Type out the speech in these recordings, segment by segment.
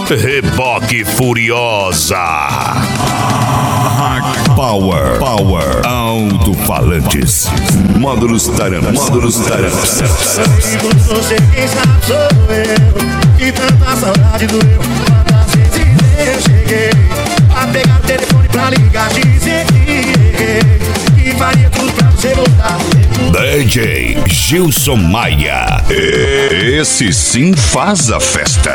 Reboque Furiosa. Power Alto-falantes. Módulos Taramps. Você quem sabe sou eu. E tanta saudade doeu. Quantas vezes eu cheguei a pegar o telefone pra ligar, dizer que faria tudo pra você voltar. DJ Gilson Maia. Esse sim faz a festa.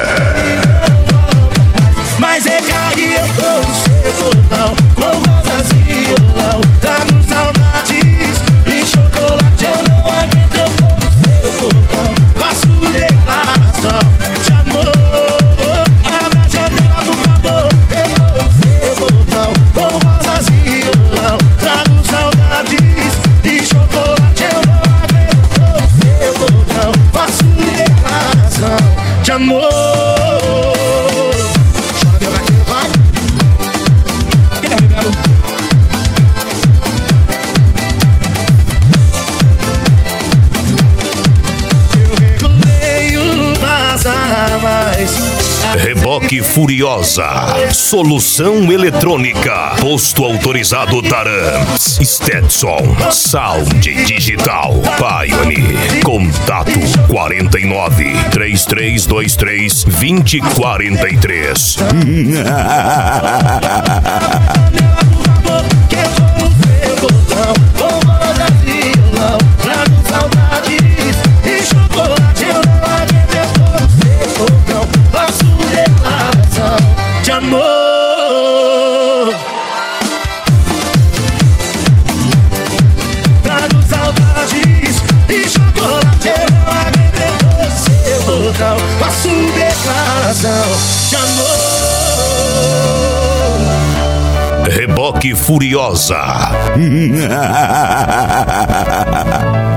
Mas é que eu tô no seu portão, com rosas e violão, trago saudades e chocolate. Eu não aguento, eu tô no seu portão, faço declaração de amor. Abra a janela, por favor. Eu tô no seu portão, com rosas e violão, trago saudades e chocolate. Eu não aguento, eu tô no seu portão, faço declaração de amor. Reboque Furiosa. Solução eletrônica. Posto autorizado Taramps. Stetson. Sound digital. Pioneer. Contato 49 3323 2043. De amor. Trago saudades e chocolate. Eu não aguento seu botão, faço declaração de amor. Reboque Furiosa.